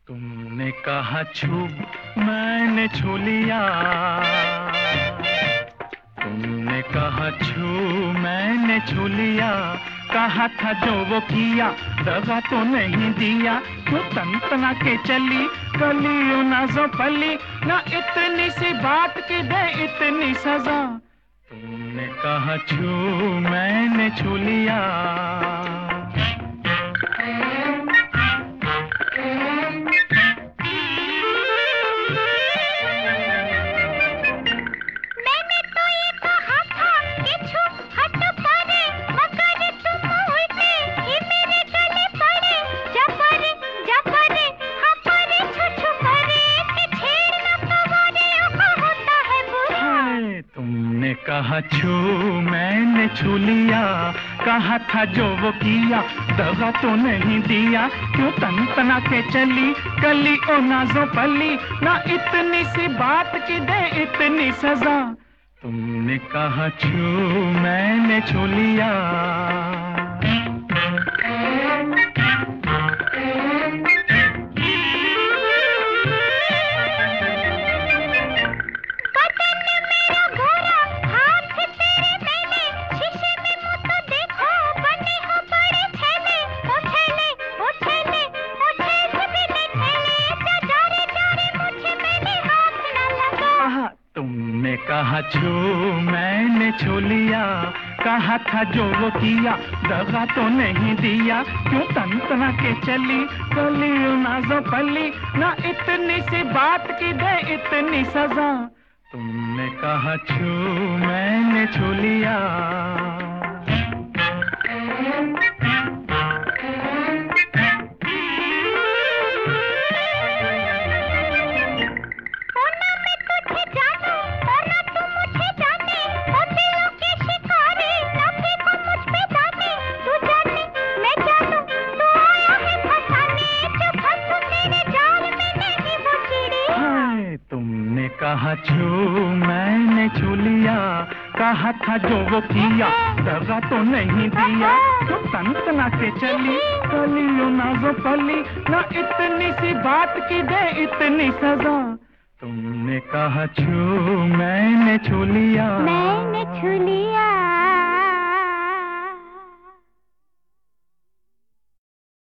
तुमने कहा छू, मैंने छू लिया। तुमने कहा छू, मैंने छू लिया। कहा था जो वो किया, दगा तो नहीं दिया। क्यों तनतना के चली कली नाजो पली, ना इतनी सी बात की दे इतनी सजा। तुमने कहा छू, मैंने छू लिया। तुमने कहा छू, मैंने छू लिया। कहा था जो वो किया, दगा तो नहीं दिया। क्यों तनतना के चली कली ओ नाजो पली, ना इतनी सी बात की दे इतनी सजा। तुमने कहा छू, मैंने छू लिया। तुमने कहा छू, मैंने छू लिया। कहा था जो वो किया, दगा तो नहीं दिया। क्यों तनतना के चली कली नाजो पली, ना इतनी सी बात की दे इतनी सजा। तुमने कहा छू, मैंने छू लिया। तुमने कहा छू, मैंने छू लिया। कहा था जो वो किया, दगा तो नहीं दिया। तो तनतना के चली कली नाजो पली, ना इतनी सी बात की दे इतनी सजा। तुमने कहा छू, मैंने छू लिया। मैंने छू लिया।